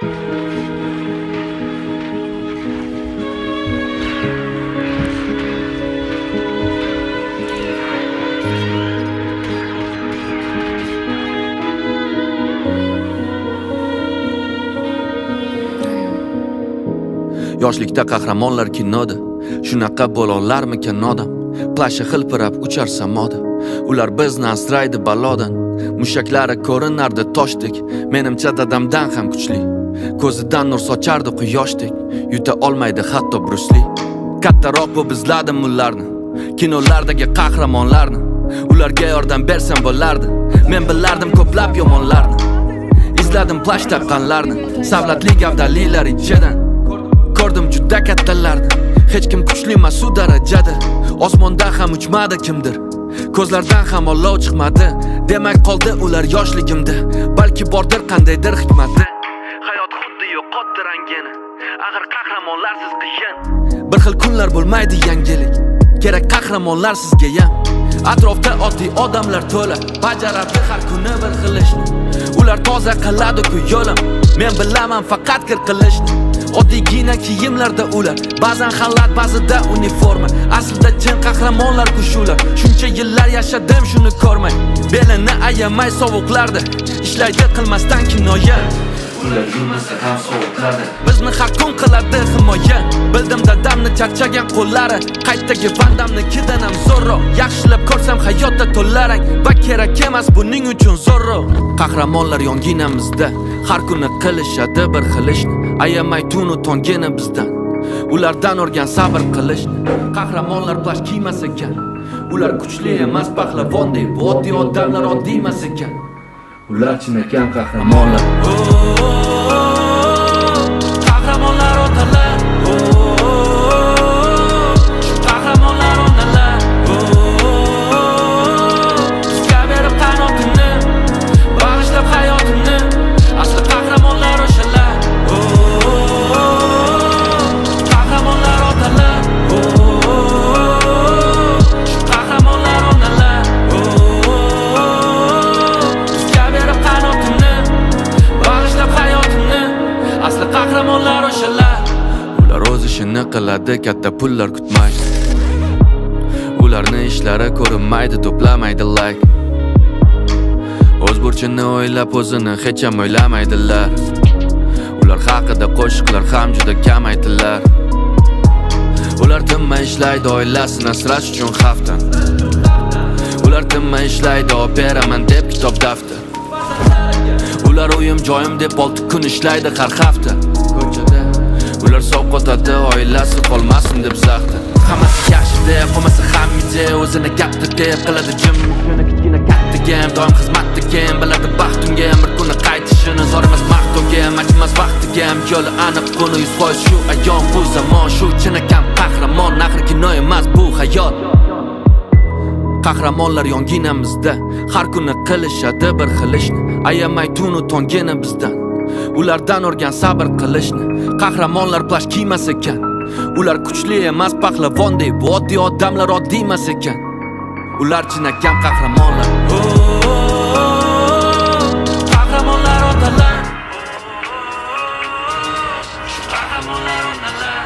Yoshlikda qahramonlar kinoda, shunaqa bo'lolarmikan odam. Plashi hilpirab uchar samoda, ular bizni asraydi balodan. Mushaklari ko'rinardi toshdek, menimcha dadamdan ham kuchli. Ko'zidan nur sochardi quyoshdek, yuta olmaydi hatto Bruce Lee. Kattaroq bu bizladim ularni, kinolardagi qahramonlarni. Ularga yordam bersam bo'lardi, men bilardim ko'plab yomonlarni. Izladim plash taqqanlarni, savlatli gavdalilar ichidan. Ko'rdim juda kattalarni, hech kim kuchli emas u darajada. Osmonda ham uchmadi kimdir, ko'zlardan ham olov chiqmadi. Demak qoldi ular yoshligimda, balki bordir qandaydir hikmati. Hayot xuddi yo'qotdi rangini, axir qahramonlarsiz qiyin. Bir xil kunlar bo'lmaydi yangilik, kerak qahramonlar sizga ham. Atrofda oddiy odamlar to'la, bajaradi har kuni bir xil ishni. Ular toza qiladi-ku yo'lim, men bilaman faqat kir qilishni. Oddiygina kiyimlarda ular, ba'zan xalat, ba'zida uniforma. Aslida chin qahramonlar-ku shular. Shuncha yillar yashadim shuni ko'rmay, belini ayamay sovuqlarda ishlaydi qilmasdan kinoya. Ular yurmasa ham sovuqlarda bizni har kun qiladi himoya. Bildim dadamni charchagan qo'llari, qaytdagi vandamnikidan ham zo'rroq. Yaxshilab ko'rsam hayotda to'larang va kerak emas buning uchun zo'rroq. Qahramonlar yonginamizda, har kuni qilishadi bir xil ishni. Ayamay tunu tongini bizdan, ulardan o'rgan sabr qilishni. Qahramonlar plash kiymas ekan, ular kuchli emas pahlavondek, bu oddiy odamlar oddiy emas ekan. Ular chinakam qahramonlar. Qahramonlar otalar. Qahramonlar onalar. Bizga berib qanotini, bag'ishlab hayotini. Asli qahramonlar o'shalar. Qahramonlar otalar. Qahramonlar onalar. Bizga berib qanotini, bag'ishlab hayotini. Asli qahramonlar o'shalar. Ular o'z ishini qiladi, katta pullar kutmaydi. Ularni ishlari ko'rinmaydi, to'plamaydi like. O'z burchini o'ylab o'zini hech ham o'ylamaydilar. Ular haqida qo'shiqlar ham juda kam aytilar. Ular tinmay ishlaydi oilasini asrash uchun hafta. Ular tinmay ishlaydi operaman deb kitob daftar. Ular uyim joyim deb 6 kun ishlaydi har hafta. Ko'chada ular sovqotadi, oilasi qolmasin deb zaxta. Hammasi yaxshi deb, bo'lmasa ham ide o'zini katta deb qiladi jim. Yana kichkina kattaga doim xizmatdaga, biladi baxtimga bir kuni qaytishini. Zor emas maqtovga, majmas vaqtiga, yo'li aniq buni 100% shu ayon. Bu zamon shu chinakam qahramon, axir kino emas bu hayot. Qahramonlar yonginamizda, har kuni qilishadi bir xil ishni. Ayamay tunu tongini bizdan, ulardan o'rgan sabr qilishni. Qahramonlar plash kiymas ekan, ular kuchli emas pahlavondek, bu oddiy odamlar oddiy emas ekan. Ular chinakam qahramonlar. Qahramonlar otalar. Qahramonlar onalar.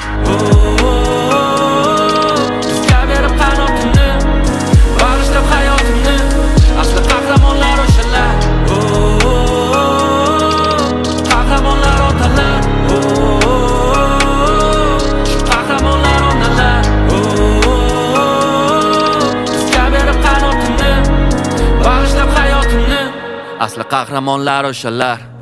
Bizga berib qanotini, bag'ishlab hayotini. Asli qahramonlar o'shalar. Qahramonlar otalar. Qahramonlar onalar. Bizga berib qanotini, bag'ishlab hayotini. Asli qahramonlar o'shalar.